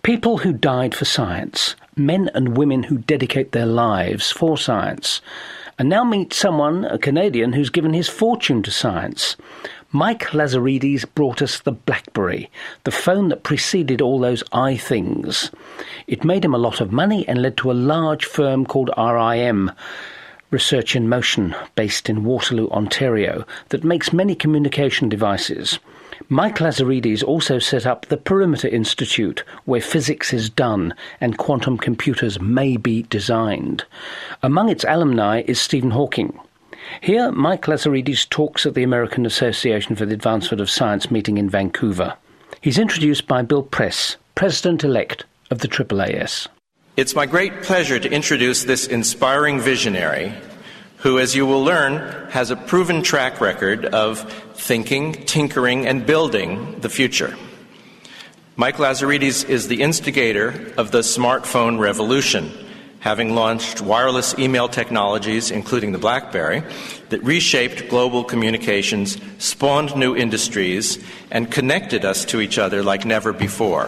People who died for science, men and women who dedicate their lives for science. And now meet someone, a Canadian, who's given his fortune to science. Mike Lazaridis brought us the BlackBerry, the phone that preceded all those iThings. It made him a lot of money and led to a large firm called RIM, Research in Motion, based in Waterloo, Ontario, that makes many communication devices. Mike Lazaridis also set up the Perimeter Institute, where physics is done and quantum computers may be designed. Among its alumni is Stephen Hawking. Here, Mike Lazaridis talks at the American Association for the Advancement of Science meeting in Vancouver. He's introduced by Bill Press, President-elect of the AAAS. It's my great pleasure to introduce this inspiring visionary who, as you will learn, has a proven track record of thinking, tinkering, and building the future. Mike Lazaridis is the instigator of the smartphone revolution, having launched wireless email technologies, including the BlackBerry, that reshaped global communications, spawned new industries, and connected us to each other like never before.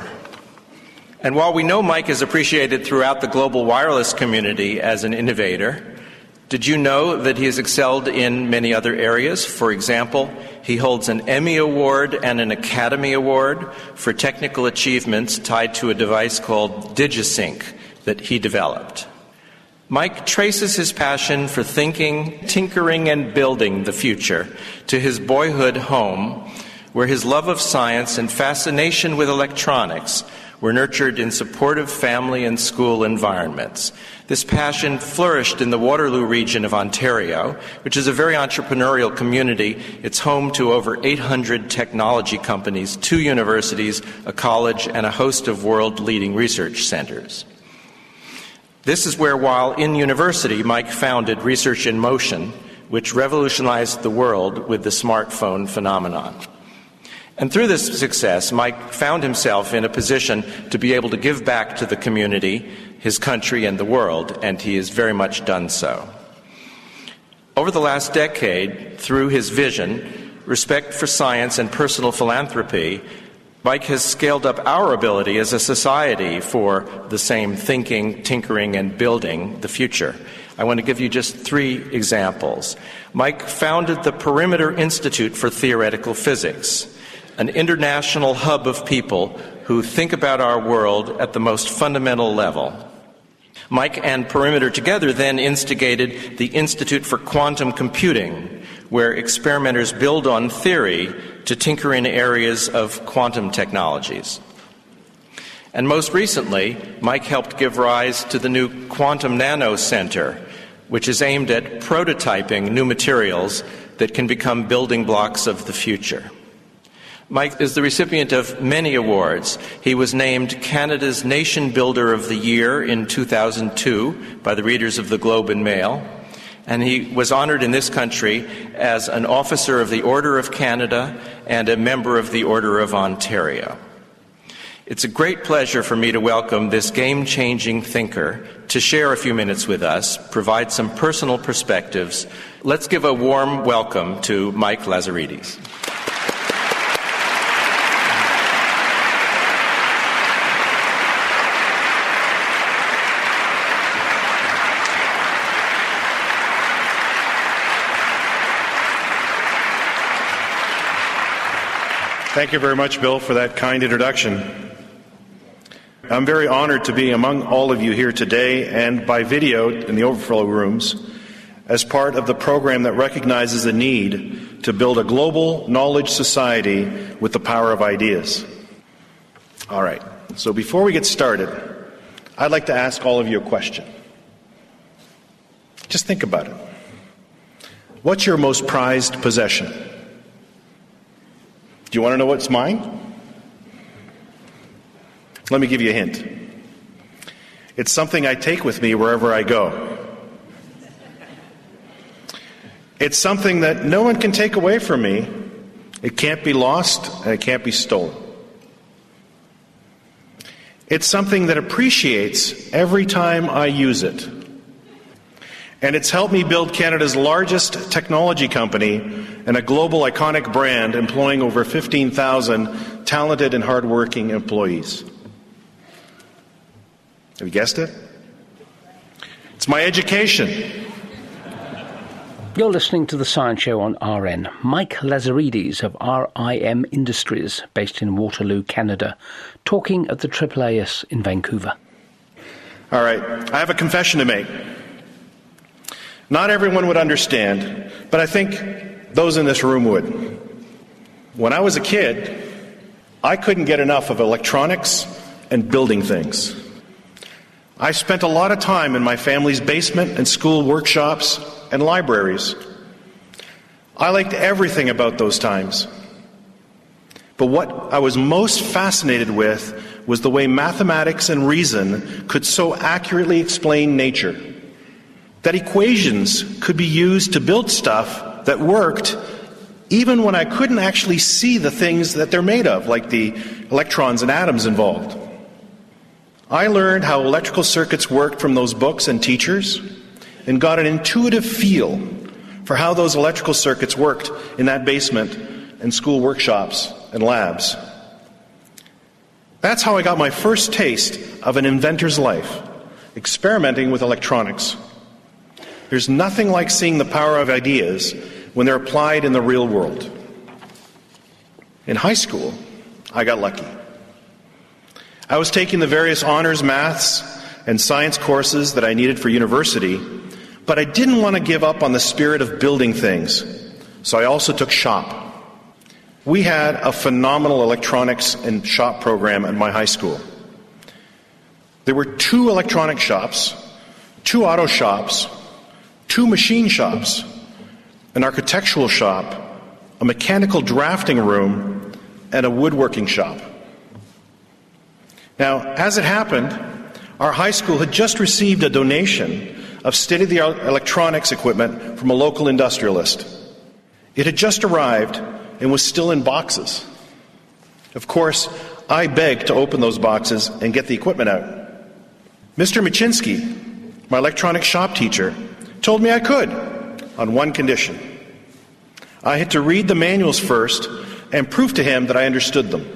And while we know Mike is appreciated throughout the global wireless community as an innovator, did you know that he has excelled in many other areas? For example, he holds an Emmy Award and an Academy Award for technical achievements tied to a device called DigiSync that he developed. Mike traces his passion for thinking, tinkering, and building the future to his boyhood home, where his love of science and fascination with electronics were nurtured in supportive family and school environments. This passion flourished in the Waterloo region of Ontario, which is a very entrepreneurial community. It's home to over 800 technology companies, 2 universities, a college, and a host of world-leading research centers. This is where, while in university, Mike founded Research in Motion, which revolutionized the world with the smartphone phenomenon. And through this success, Mike found himself in a position to be able to give back to the community, his country, and the world, and he has very much done so. Over the last decade, through his vision, respect for science, and personal philanthropy, Mike has scaled up our ability as a society for the same thinking, tinkering, and building the future. I want to give you just 3 examples. Mike founded the Perimeter Institute for Theoretical Physics, an international hub of people who think about our world at the most fundamental level. Mike and Perimeter together then instigated the Institute for Quantum Computing, where experimenters build on theory to tinker in areas of quantum technologies. And most recently, Mike helped give rise to the new Quantum Nano Center, which is aimed at prototyping new materials that can become building blocks of the future. Mike is the recipient of many awards. He was named Canada's Nation Builder of the Year in 2002 by the readers of the Globe and Mail, and he was honored in this country as an Officer of the Order of Canada and a member of the Order of Ontario. It's a great pleasure for me to welcome this game-changing thinker to share a few minutes with us, provide some personal perspectives. Let's give a warm welcome to Mike Lazaridis. Thank you very much, Bill, for that kind introduction. I'm very honored to be among all of you here today and by video in the overflow rooms as part of the program that recognizes the need to build a global knowledge society with the power of ideas. All right, so before we get started, I'd like to ask all of you a question. Just think about it. What's your most prized possession? Do you want to know what's mine? Let me give you a hint. It's something I take with me wherever I go. It's something that no one can take away from me. It can't be lost and it can't be stolen. It's something that appreciates every time I use it. And it's helped me build Canada's largest technology company and a global iconic brand employing over 15,000 talented and hardworking employees. Have you guessed it? It's my education. You're listening to The Science Show on RN. Mike Lazaridis of RIM Industries, based in Waterloo, Canada, talking at the AAAS in Vancouver. All right, I have a confession to make. Not everyone would understand, but I think those in this room would. When I was a kid, I couldn't get enough of electronics and building things. I spent a lot of time in my family's basement and school workshops and libraries. I liked everything about those times. But what I was most fascinated with was the way mathematics and reason could so accurately explain nature. That equations could be used to build stuff that worked even when I couldn't actually see the things that they're made of, like the electrons and atoms involved. I learned how electrical circuits worked from those books and teachers, and got an intuitive feel for how those electrical circuits worked in that basement and school workshops and labs. That's how I got my first taste of an inventor's life, experimenting with electronics. There's nothing like seeing the power of ideas when they're applied in the real world. In high school, I got lucky. I was taking the various honors maths and science courses that I needed for university, but I didn't want to give up on the spirit of building things, so I also took shop. We had a phenomenal electronics and shop program at my high school. There were 2 electronic shops, 2 auto shops, 2 machine shops, an architectural shop, a mechanical drafting room, and a woodworking shop. Now, as it happened, our high school had just received a donation of state-of-the-art electronics equipment from a local industrialist. It had just arrived and was still in boxes. Of course, I begged to open those boxes and get the equipment out. Mr. Machinsky, my electronics shop teacher, told me I could, on one condition. I had to read the manuals first and prove to him that I understood them.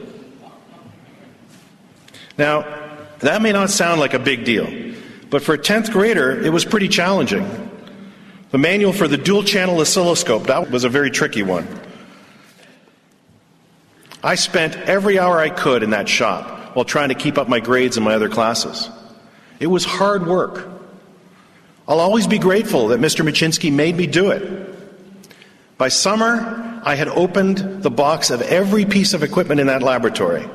Now, that may not sound like a big deal, but for a 10th grader, it was pretty challenging. The manual for the dual-channel oscilloscope, that was a very tricky one. I spent every hour I could in that shop while trying to keep up my grades in my other classes. It was hard work. I'll always be grateful that Mr. Machinsky made me do it. By summer, I had opened the box of every piece of equipment in that laboratory.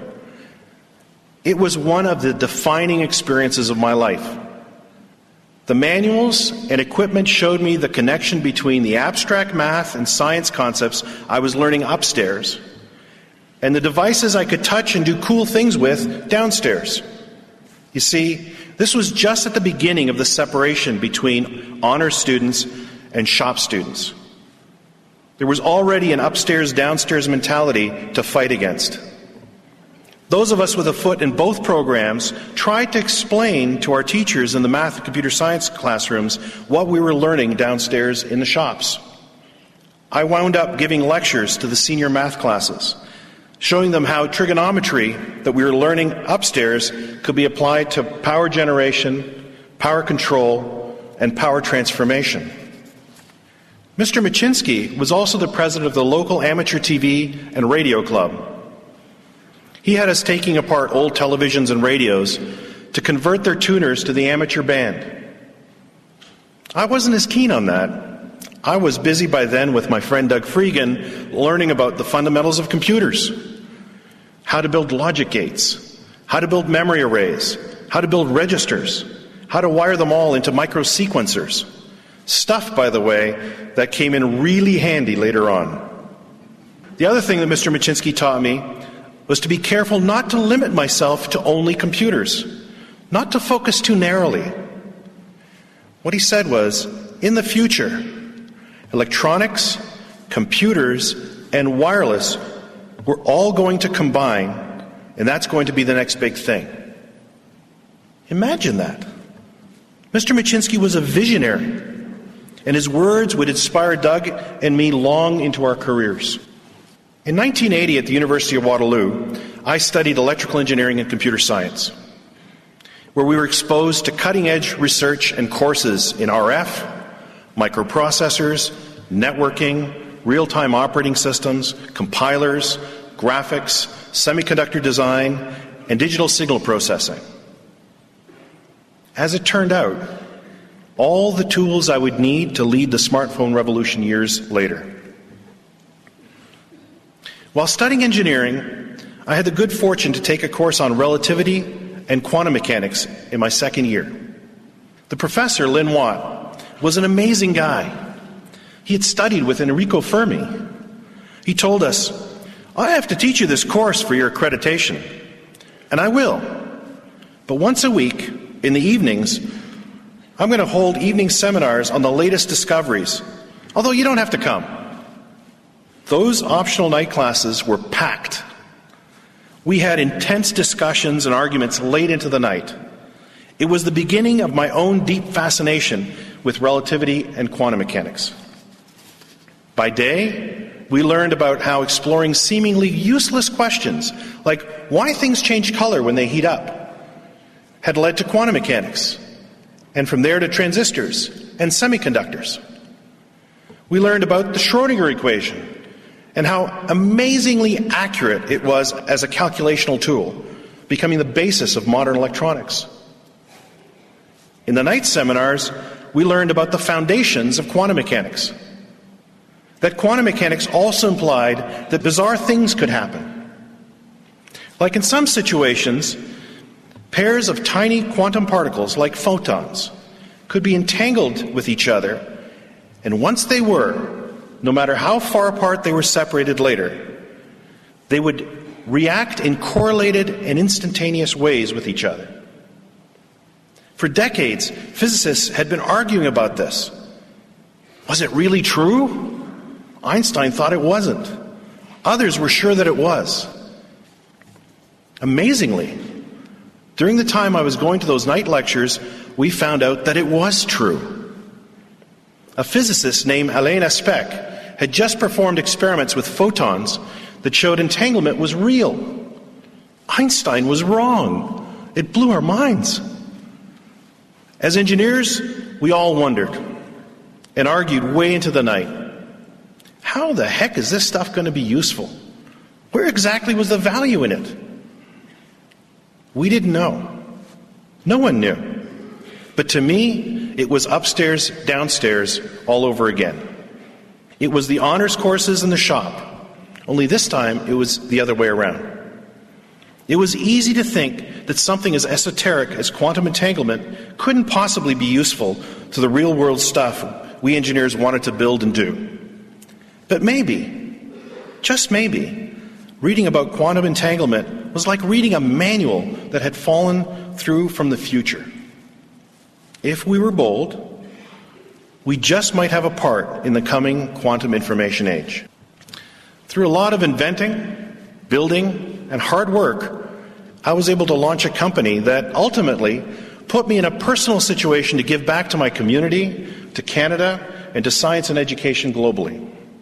It was one of the defining experiences of my life. The manuals and equipment showed me the connection between the abstract math and science concepts I was learning upstairs and the devices I could touch and do cool things with downstairs. You see, this was just at the beginning of the separation between honors students and shop students. There was already an upstairs-downstairs mentality to fight against. Those of us with a foot in both programs tried to explain to our teachers in the math and computer science classrooms what we were learning downstairs in the shops. I wound up giving lectures to the senior math classes, showing them how trigonometry that we were learning upstairs could be applied to power generation, power control, and power transformation. Mr. Machinsky was also the president of the local amateur TV and radio club. He had us taking apart old televisions and radios to convert their tuners to the amateur band. I wasn't as keen on that. I was busy by then with my friend Doug Freegan learning about the fundamentals of computers, how to build logic gates, how to build memory arrays, how to build registers, how to wire them all into microsequencers. Stuff, by the way, that came in really handy later on. The other thing that Mr. Machinsky taught me was to be careful not to limit myself to only computers, not to focus too narrowly. What he said was, in the future, electronics, computers, and wireless were all going to combine, and that's going to be the next big thing. Imagine that. Mr. Machinsky was a visionary, and his words would inspire Doug and me long into our careers. In 1980 at the University of Waterloo, I studied electrical engineering and computer science. where we were exposed to cutting-edge research and courses in RF, microprocessors, networking, real-time operating systems, compilers, graphics, semiconductor design, and digital signal processing. As it turned out, all the tools I would need to lead the smartphone revolution years later. While studying engineering, I had the good fortune to take a course on relativity and quantum mechanics in my second year. The professor, Lynn Watt, was an amazing guy. He had studied with Enrico Fermi. He told us, "I have to teach you this course for your accreditation, and I will. But once a week, in the evenings, I'm going to hold evening seminars on the latest discoveries, although you don't have to come." Those optional night classes were packed. We had intense discussions and arguments late into the night. It was the beginning of my own deep fascination with relativity and quantum mechanics. By day, we learned about how exploring seemingly useless questions, like why things change color when they heat up, had led to quantum mechanics, and from there to transistors and semiconductors. We learned about the Schrödinger equation and how amazingly accurate it was as a calculational tool, becoming the basis of modern electronics. In the night seminars, we learned about the foundations of quantum mechanics. That quantum mechanics also implied that bizarre things could happen. Like in some situations, pairs of tiny quantum particles, like photons, could be entangled with each other, and once they were, no matter how far apart they were separated later, they would react in correlated and instantaneous ways with each other. For decades, physicists had been arguing about this. Was it really true? Einstein thought it wasn't. Others were sure that it was. Amazingly, during the time I was going to those night lectures, we found out that it was true. A physicist named Alain Aspect had just performed experiments with photons that showed entanglement was real. Einstein was wrong. It blew our minds. As engineers, we all wondered and argued way into the night. How the heck is this stuff going to be useful? Where exactly was the value in it? We didn't know. No one knew. But to me, it was upstairs, downstairs, all over again. It was the honors courses in the shop, only this time it was the other way around. It was easy to think that something as esoteric as quantum entanglement couldn't possibly be useful to the real-world stuff we engineers wanted to build and do. But maybe, just maybe, reading about quantum entanglement was like reading a manual that had fallen through from the future. If we were bold, we just might have a part in the coming quantum information age. Through a lot of inventing, building, and hard work, I was able to launch a company that ultimately put me in a personal situation to give back to my community, to Canada, and to science and education globally.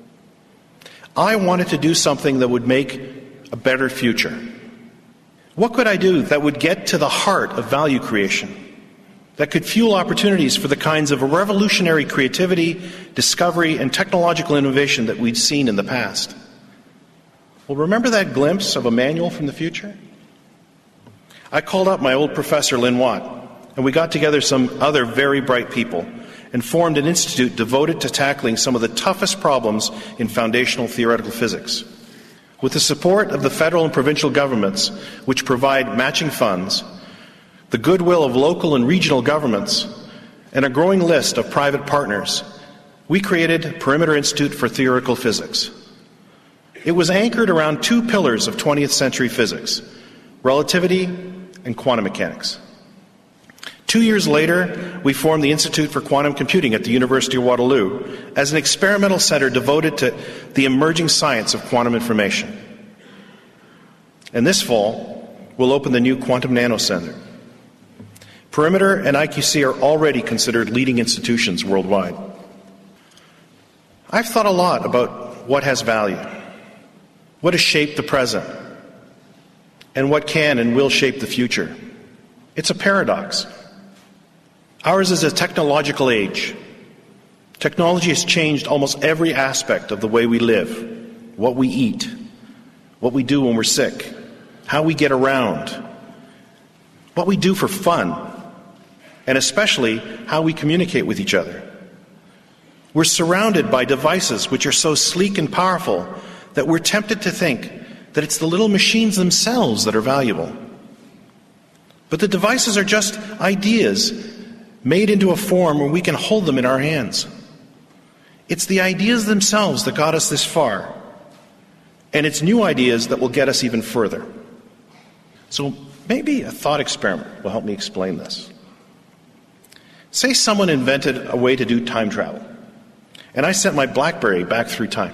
I wanted to do something that would make a better future. What could I do that would get to the heart of value creation, that could fuel opportunities for the kinds of revolutionary creativity, discovery, and technological innovation that we'd seen in the past? Well, remember that glimpse of a manual from the future? I called up my old professor, Lynn Watt, and we got together some other very bright people and formed an institute devoted to tackling some of the toughest problems in foundational theoretical physics. With the support of the federal and provincial governments, which provide matching funds, the goodwill of local and regional governments, and a growing list of private partners, we created Perimeter Institute for Theoretical Physics. It was anchored around two pillars of 20th century physics: relativity and quantum mechanics. 2 years later, we formed the Institute for Quantum Computing at the University of Waterloo as an experimental center devoted to the emerging science of quantum information. And this fall, we'll open the new Quantum Nano Center. Perimeter and IQC are already considered leading institutions worldwide. I've thought a lot about what has value, what has shaped the present, and what can and will shape the future. It's a paradox. Ours is a technological age. Technology has changed almost every aspect of the way we live, what we eat, what we do when we're sick, how we get around, what we do for fun, and especially how we communicate with each other. We're surrounded by devices which are so sleek and powerful that we're tempted to think that it's the little machines themselves that are valuable. But the devices are just ideas made into a form where we can hold them in our hands. It's the ideas themselves that got us this far, and it's new ideas that will get us even further. So maybe a thought experiment will help me explain this. Say someone invented a way to do time travel, and I sent my BlackBerry back through time.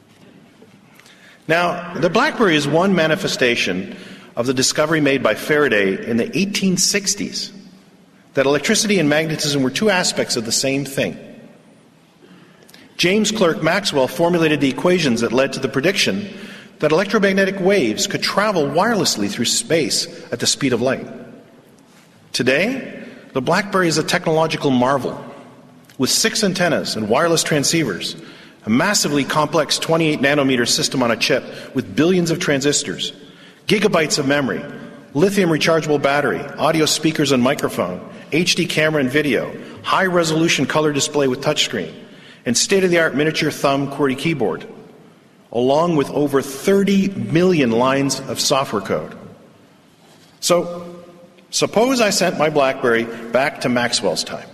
Now, the BlackBerry is one manifestation of the discovery made by Faraday in the 1860s that electricity and magnetism were two aspects of the same thing. James Clerk Maxwell formulated the equations that led to the prediction that electromagnetic waves could travel wirelessly through space at the speed of light. Today, the BlackBerry is a technological marvel, with 6 antennas and wireless transceivers, a massively complex 28-nanometer system on a chip with billions of transistors, gigabytes of memory, lithium rechargeable battery, audio speakers and microphone, HD camera and video, high-resolution color display with touchscreen, and state-of-the-art miniature thumb QWERTY keyboard, along with over 30 million lines of software code. So, suppose I sent my BlackBerry back to Maxwell's time.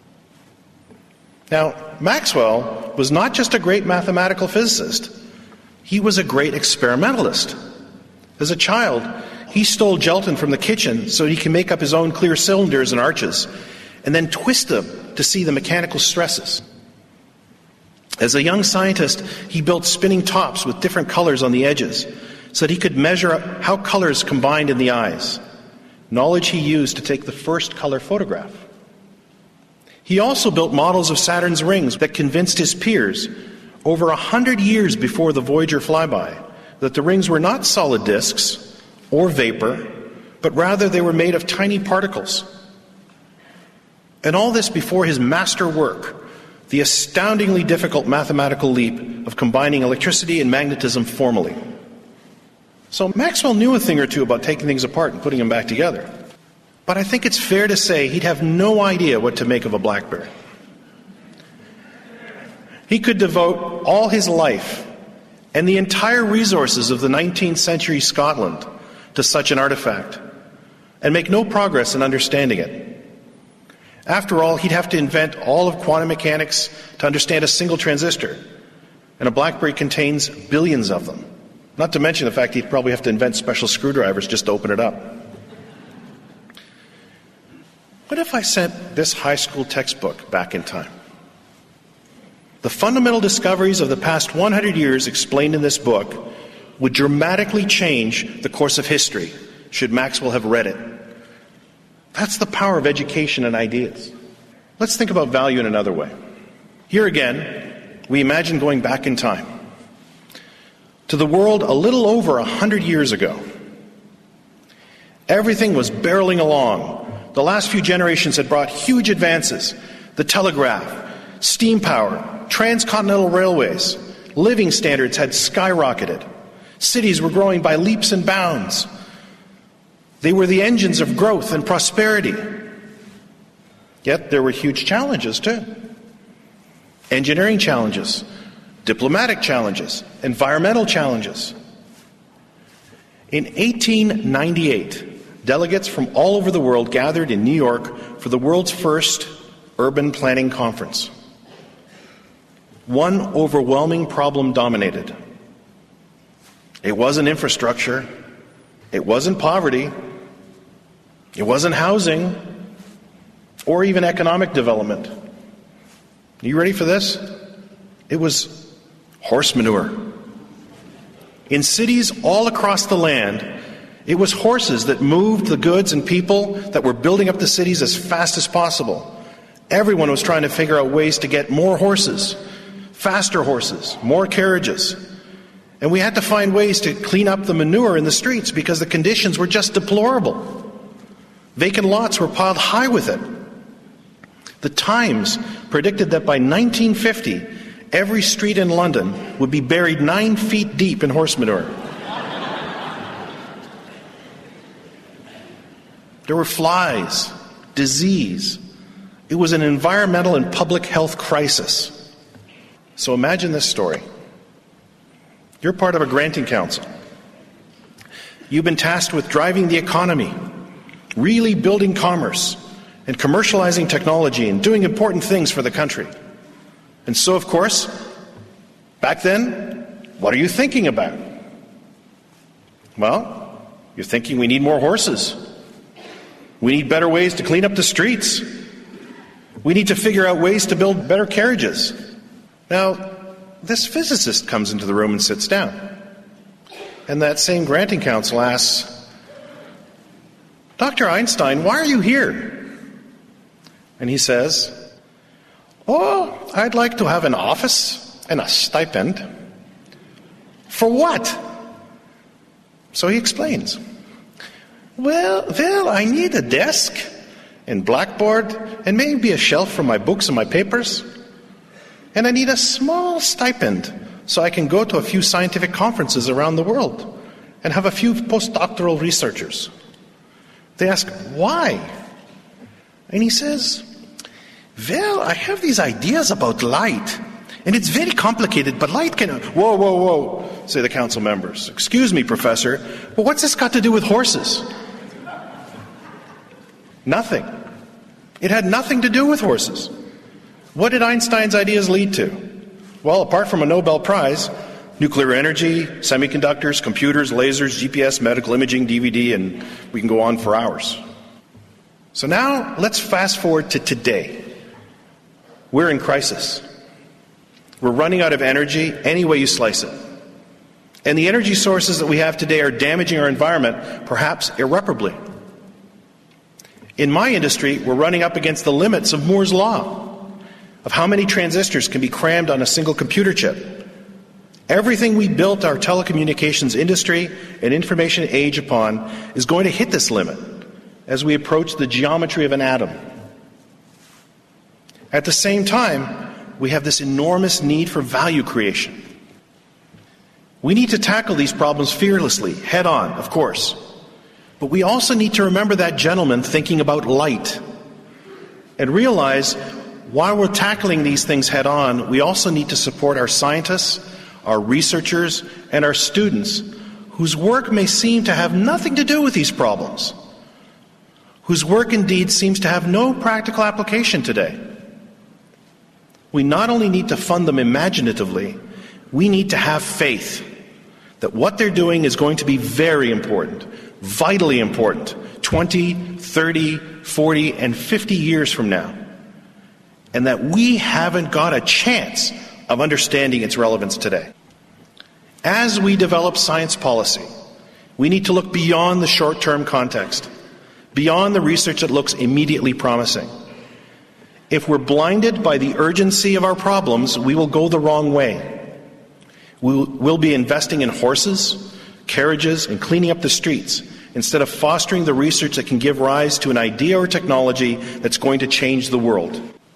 Now, Maxwell was not just a great mathematical physicist, he was a great experimentalist. As a child, he stole gelatin from the kitchen so he can make up his own clear cylinders and arches, and then twist them to see the mechanical stresses. As a young scientist, he built spinning tops with different colors on the edges so that he could measure how colors combined in the eyes, knowledge he used to take the first color photograph. He also built models of Saturn's rings that convinced his peers, over 100 years before the Voyager flyby, that the rings were not solid disks or vapor, but rather they were made of tiny particles. And all this before his master work, the astoundingly difficult mathematical leap of combining electricity and magnetism formally. So Maxwell knew a thing or two about taking things apart and putting them back together. But I think it's fair to say he'd have no idea what to make of a BlackBerry. He could devote all his life and the entire resources of the 19th century Scotland to such an artifact and make no progress in understanding it. After all, he'd have to invent all of quantum mechanics to understand a single transistor, and a BlackBerry contains billions of them. Not to mention the fact he'd probably have to invent special screwdrivers just to open it up. What if I sent this high school textbook back in time? The fundamental discoveries of the past 100 years explained in this book would dramatically change the course of history, should Maxwell have read it. That's the power of education and ideas. Let's think about value in another way. Here again, we imagine going back in time to the world a little over 100 years ago. Everything was barreling along. The last few generations had brought huge advances. The telegraph, steam power, transcontinental railways, living standards had skyrocketed. Cities were growing by leaps and bounds. They were the engines of growth and prosperity. Yet there were huge challenges too. Engineering challenges, diplomatic challenges, environmental challenges. In 1898, delegates from all over the world gathered in New York for the world's first urban planning conference. One overwhelming problem dominated. It wasn't infrastructure. It wasn't poverty. It wasn't housing or even economic development. Are you ready for this? It was horse manure. In cities all across the land, it was horses that moved the goods and people that were building up the cities as fast as possible. Everyone was trying to figure out ways to get more horses, faster horses, more carriages. And we had to find ways to clean up the manure in the streets because the conditions were just deplorable. Vacant lots were piled high with it. The Times predicted that by 1950, every street in London would be buried 9 feet deep in horse manure. There were flies, disease. It was an environmental and public health crisis. So imagine this story. You're part of a granting council. You've been tasked with driving the economy, really building commerce, and commercializing technology and doing important things for the country. And so, of course, back then, what are you thinking about? Well, you're thinking we need more horses. We need better ways to clean up the streets. We need to figure out ways to build better carriages. Now, this physicist comes into the room and sits down. And that same granting council asks, Dr. Einstein, why are you here? And he says, oh, I'd like to have an office and a stipend. For what? So he explains. Well, I need a desk and blackboard and maybe a shelf for my books and my papers. And I need a small stipend so I can go to a few scientific conferences around the world and have a few postdoctoral researchers. They ask, why? And he says, well, I have these ideas about light. And it's very complicated, but light can... Whoa, say the council members. Excuse me, Professor, but what's this got to do with horses? Nothing. It had nothing to do with horses. What did Einstein's ideas lead to? Well, apart from a Nobel Prize, nuclear energy, semiconductors, computers, lasers, GPS, medical imaging, DVD, and we can go on for hours. So now, let's fast forward to today. We're in crisis. We're running out of energy any way you slice it. And the energy sources that we have today are damaging our environment, perhaps irreparably. In my industry, we're running up against the limits of Moore's Law, of how many transistors can be crammed on a single computer chip. Everything we built our telecommunications industry and information age upon is going to hit this limit as we approach the geometry of an atom. At the same time, we have this enormous need for value creation. We need to tackle these problems fearlessly, head on, of course. But we also need to remember that gentleman thinking about light and realize while we're tackling these things head on, we also need to support our scientists, our researchers, and our students whose work may seem to have nothing to do with these problems, whose work indeed seems to have no practical application today. We not only need to fund them imaginatively, we need to have faith that what they're doing is going to be very important, vitally important, 20, 30, 40, and 50 years from now, and that we haven't got a chance of understanding its relevance today. As we develop science policy, we need to look beyond the short-term context, beyond the research that looks immediately promising. If we're blinded by the urgency of our problems, we will go the wrong way. We'll be investing in horses, carriages, and cleaning up the streets instead of fostering the research that can give rise to an idea or technology that's going to change the world.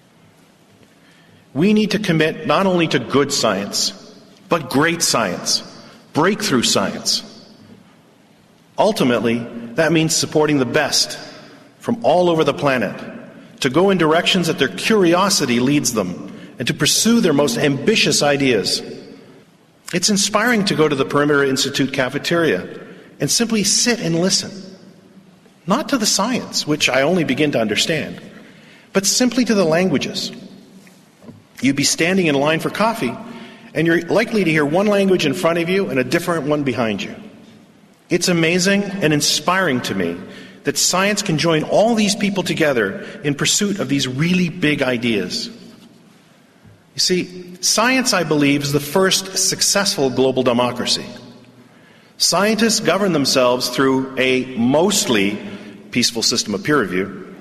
We need to commit not only to good science, but great science, breakthrough science. Ultimately, that means supporting the best from all over the planet to go in directions that their curiosity leads them and to pursue their most ambitious ideas. It's inspiring to go to the Perimeter Institute cafeteria and simply sit and listen. Not to the science, which I only begin to understand, but simply to the languages. You'd be standing in line for coffee, and you're likely to hear one language in front of you and a different one behind you. It's amazing and inspiring to me that science can join all these people together in pursuit of these really big ideas. You see, science, I believe, is the first successful global democracy. Scientists govern themselves through a mostly peaceful system of peer review,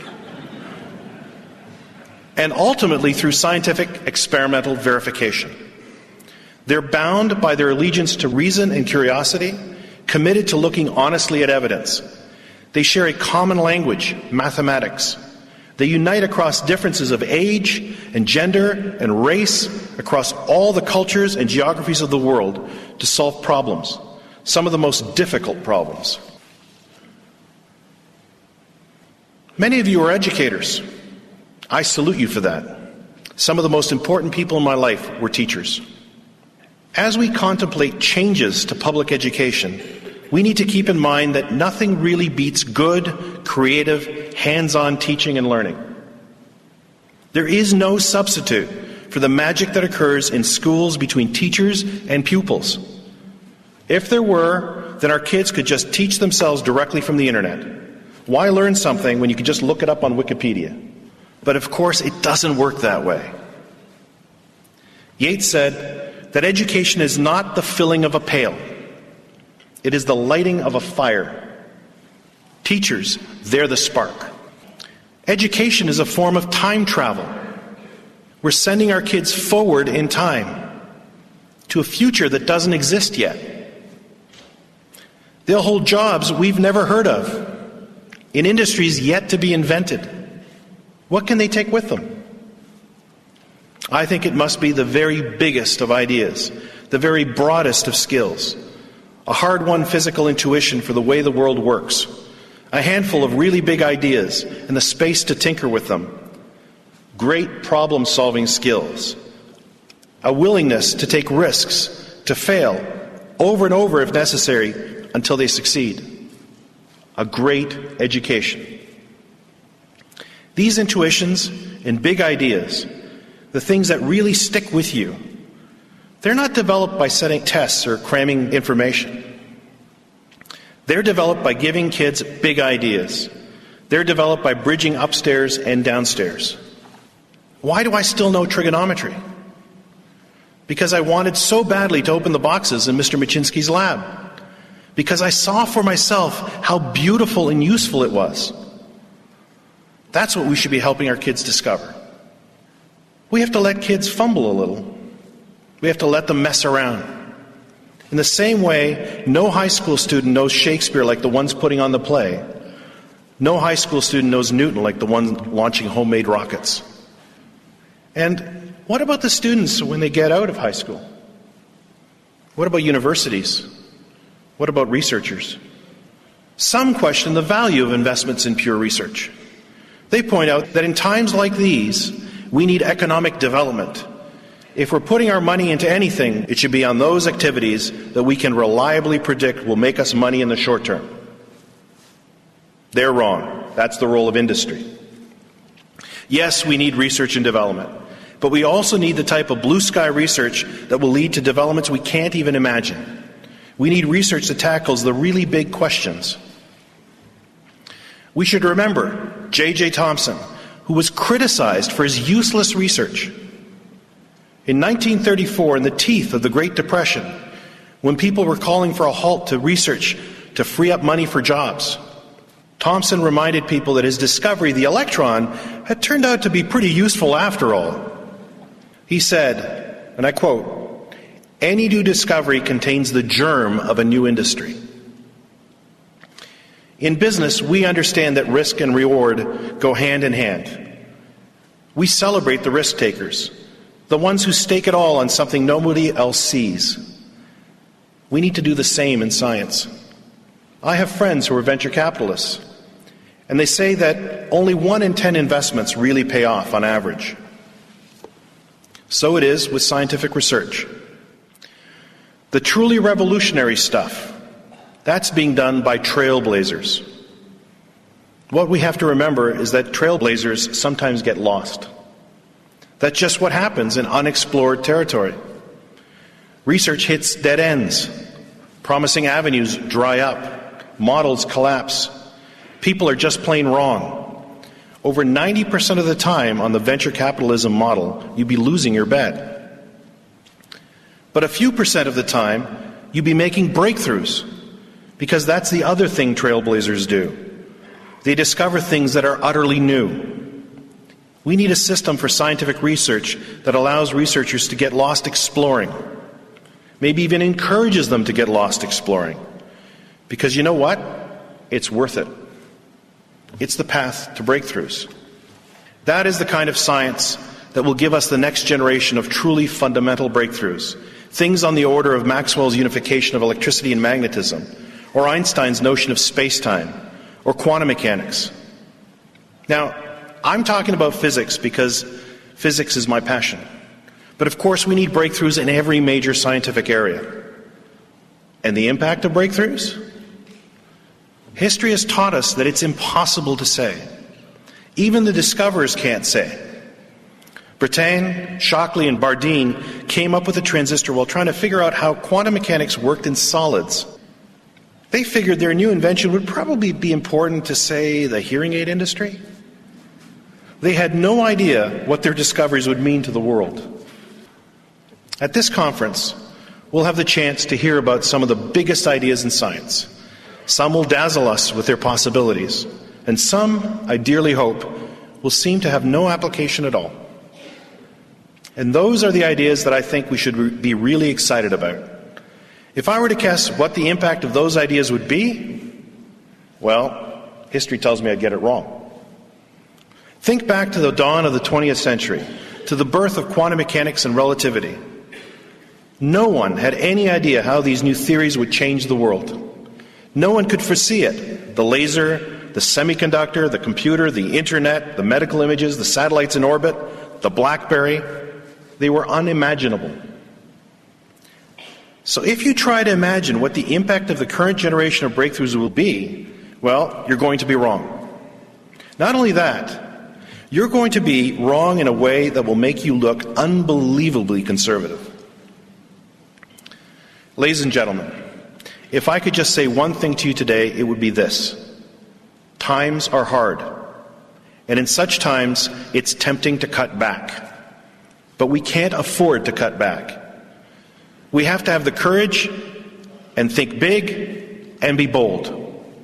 and ultimately through scientific experimental verification. They're bound by their allegiance to reason and curiosity, committed to looking honestly at evidence. They share a common language, mathematics. They unite across differences of age and gender and race, across all the cultures and geographies of the world to solve problems, some of the most difficult problems. Many of you are educators. I salute you for that. Some of the most important people in my life were teachers. As we contemplate changes to public education, we need to keep in mind that nothing really beats good, creative, hands-on teaching and learning. There is no substitute for the magic that occurs in schools between teachers and pupils. If there were, then our kids could just teach themselves directly from the internet. Why learn something when you can just look it up on Wikipedia? But of course, it doesn't work that way. Yeats said that education is not the filling of a pail. It is the lighting of a fire. Teachers, they're the spark. Education is a form of time travel. We're sending our kids forward in time to a future that doesn't exist yet. They'll hold jobs we've never heard of, in industries yet to be invented. What can they take with them? I think it must be the very biggest of ideas, the very broadest of skills, a hard-won physical intuition for the way the world works, a handful of really big ideas and the space to tinker with them, great problem-solving skills, a willingness to take risks, to fail, over and over if necessary, until they succeed. A great education. These intuitions and big ideas, the things that really stick with you, they're not developed by setting tests or cramming information. They're developed by giving kids big ideas. They're developed by bridging upstairs and downstairs. Why do I still know trigonometry? Because I wanted so badly to open the boxes in Mr. Machinsky's lab. Because I saw for myself how beautiful and useful it was. That's what we should be helping our kids discover. We have to let kids fumble a little. We have to let them mess around. In the same way, no high school student knows Shakespeare like the ones putting on the play. No high school student knows Newton like the one launching homemade rockets. And what about the students when they get out of high school? What about universities? What about researchers? Some question the value of investments in pure research. They point out that in times like these, we need economic development. If we're putting our money into anything, it should be on those activities that we can reliably predict will make us money in the short term. They're wrong. That's the role of industry. Yes, we need research and development, but we also need the type of blue sky research that will lead to developments we can't even imagine. We need research that tackles the really big questions. We should remember J.J. Thomson, who was criticized for his useless research. In 1934, in the teeth of the Great Depression, when people were calling for a halt to research to free up money for jobs, Thomson reminded people that his discovery, the electron, had turned out to be pretty useful after all. He said, and I quote, "Any new discovery contains the germ of a new industry." In business, we understand that risk and reward go hand in hand. We celebrate the risk takers, the ones who stake it all on something nobody else sees. We need to do the same in science. I have friends who are venture capitalists, and they say that only 1 in 10 investments really pay off on average. So it is with scientific research. The truly revolutionary stuff, that's being done by trailblazers. What we have to remember is that trailblazers sometimes get lost. That's just what happens in unexplored territory. Research hits dead ends. Promising avenues dry up. Models collapse. People are just plain wrong. Over 90% of the time on the venture capitalism model, you'd be losing your bet. But a few percent of the time, you'd be making breakthroughs, because that's the other thing trailblazers do. They discover things that are utterly new. We need a system for scientific research that allows researchers to get lost exploring, maybe even encourages them to get lost exploring. Because you know what? It's worth it. It's the path to breakthroughs. That is the kind of science that will give us the next generation of truly fundamental breakthroughs. Things on the order of Maxwell's unification of electricity and magnetism, or Einstein's notion of space-time, or quantum mechanics. Now, I'm talking about physics because physics is my passion. But of course, we need breakthroughs in every major scientific area. And the impact of breakthroughs? History has taught us that it's impossible to say. Even the discoverers can't say. Brattain, Shockley, and Bardeen came up with a transistor while trying to figure out how quantum mechanics worked in solids. They figured their new invention would probably be important to, say, the hearing aid industry. They had no idea what their discoveries would mean to the world. At this conference, we'll have the chance to hear about some of the biggest ideas in science. Some will dazzle us with their possibilities, and some, I dearly hope, will seem to have no application at all. And those are the ideas that I think we should be really excited about. If I were to guess what the impact of those ideas would be, well, history tells me I'd get it wrong. Think back to the dawn of the 20th century, to the birth of quantum mechanics and relativity. No one had any idea how these new theories would change the world. No one could foresee it. The laser, the semiconductor, the computer, the internet, the medical images, the satellites in orbit, the BlackBerry, they were unimaginable. So if you try to imagine what the impact of the current generation of breakthroughs will be, well, you're going to be wrong. Not only that, you're going to be wrong in a way that will make you look unbelievably conservative. Ladies and gentlemen, if I could just say one thing to you today, it would be this. Times are hard, and in such times, it's tempting to cut back. But we can't afford to cut back. We have to have the courage and think big and be bold.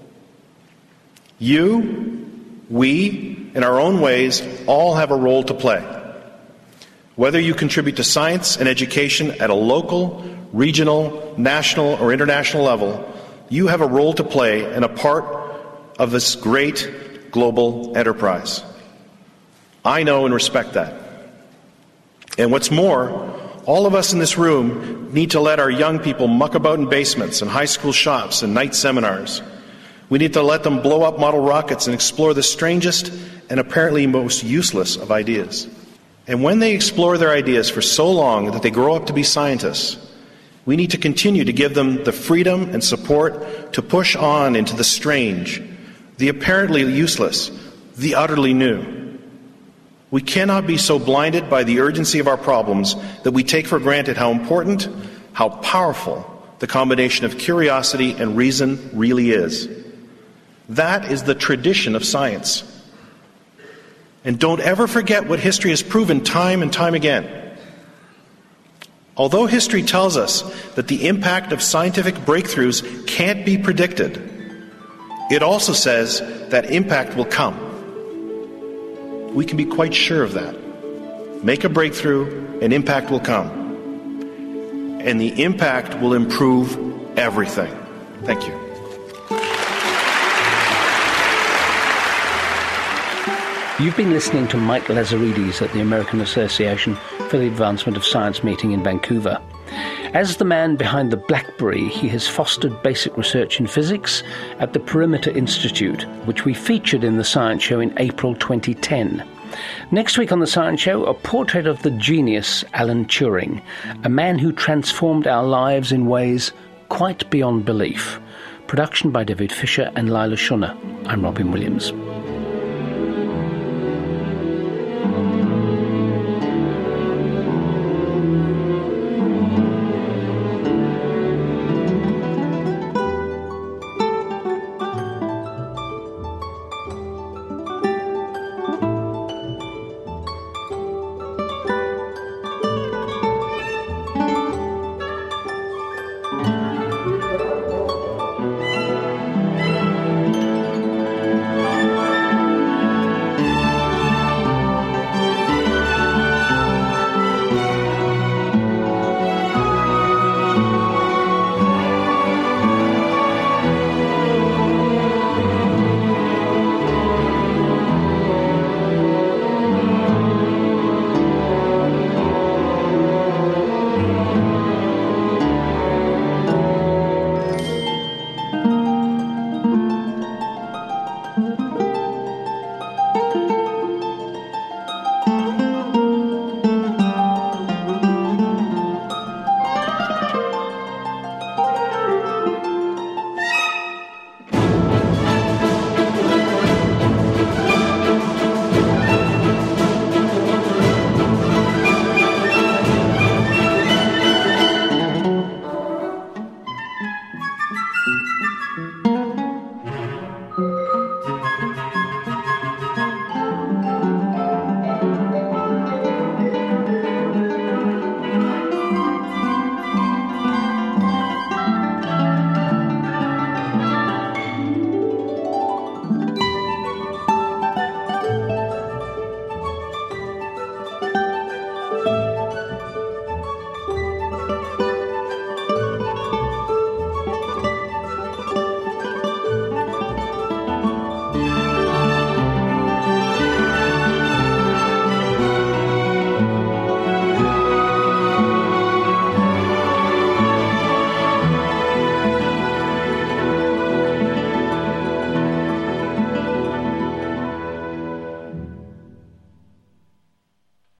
You, we, in our own ways, all have a role to play. Whether you contribute to science and education at a local, regional, national, or international level, you have a role to play and a part of this great global enterprise. I know and respect that. And what's more, all of us in this room need to let our young people muck about in basements and high school shops and night seminars. We need to let them blow up model rockets and explore the strangest and apparently most useless of ideas. And when they explore their ideas for so long that they grow up to be scientists, we need to continue to give them the freedom and support to push on into the strange, the apparently useless, the utterly new. We cannot be so blinded by the urgency of our problems that we take for granted how important, how powerful the combination of curiosity and reason really is. That is the tradition of science. And don't ever forget what history has proven time and time again. Although history tells us that the impact of scientific breakthroughs can't be predicted, it also says that impact will come. We can be quite sure of that. Make a breakthrough, and impact will come. And the impact will improve everything. Thank you. You've been listening to Mike Lazaridis at the American Association for the Advancement of Science meeting in Vancouver. As the man behind the BlackBerry, he has fostered basic research in physics at the Perimeter Institute, which we featured in The Science Show in April 2010. Next week on The Science Show, a portrait of the genius Alan Turing, a man who transformed our lives in ways quite beyond belief. Production by David Fisher and Lila Shunner. I'm Robin Williams.